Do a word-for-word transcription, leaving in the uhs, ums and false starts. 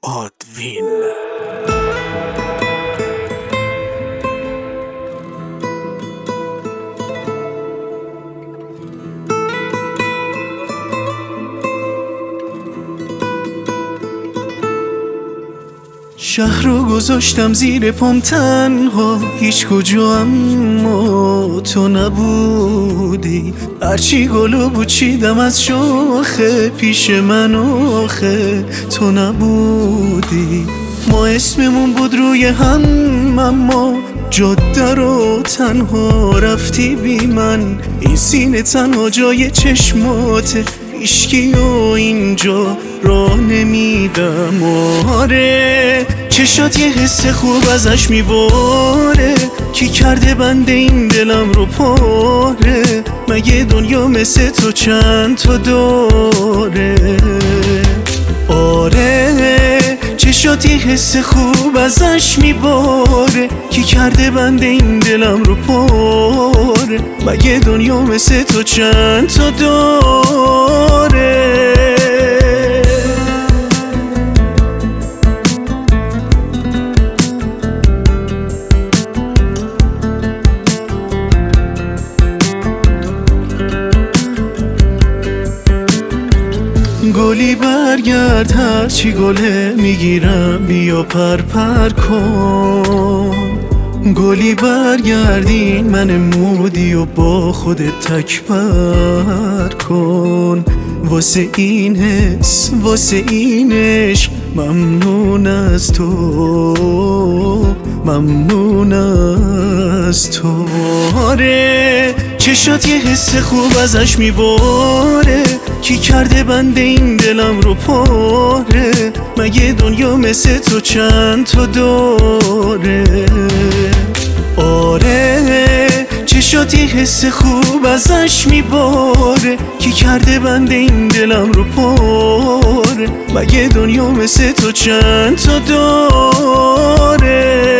آدوین. شهر رو گذاشتم زیر پام تنها، هیچ کجا اما تو نبودی. هرچی گلو بود چیدم از شاخه، پیش من آخه تو نبودی. ما اسممون بود روی هم اما جاده رو تنها رفتی بی من. این سینه تنها جای چشماته، هیچکی و اینجا راه نمیدم. آره چشات یه حس خوب ازش میباره، کی کرده بنده این دلم رو پاره. مگه دنیا مثل تو چند تا داره؟ آره چشات یه حس خوب ازش میباره، کی کرده بنده این دلم رو پاره. مگه دنیا مثل تو چند تا داره؟ گلی برگرد هرچی گله میگیرم بیا پر پر کن. گلی برگردین من مودی و با خودت تک پر کن. واسه این حس واسه این عشق ممنون از تو، ممنون از تو. آره چشات یه حس خوب ازش میباره، کی کرده بنده این دلم رو پاره. مگه دنیا مثل تو چند تا داره؟ آره چشات یه حس خوب ازش میباره، کی کرده بنده این دلم رو پاره. مگه دنیا مثل تو چند تا داره؟